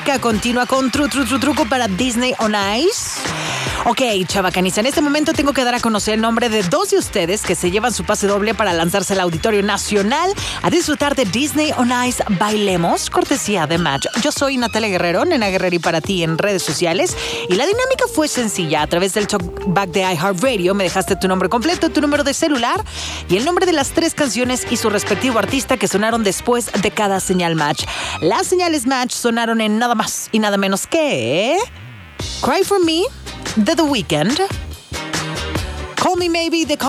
música continua con truco para Disney on Ice. Ok, chavacaniza, en este momento tengo que dar a conocer el nombre de 2 de ustedes que se llevan su pase doble para lanzarse al Auditorio Nacional a disfrutar de Disney on Ice Bailemos, cortesía de Match. Yo soy Natalia Guerrero, Nena Guerrero y para ti en redes sociales. Y la dinámica fue sencilla. A través del talkback de iHeartRadio me dejaste tu nombre completo, tu número de celular y el nombre de las 3 canciones y su respectivo artista que sonaron después de cada señal Match. Las señales Match sonaron en nada más y nada menos que Cry For Me de The Weeknd, Call Me Maybe de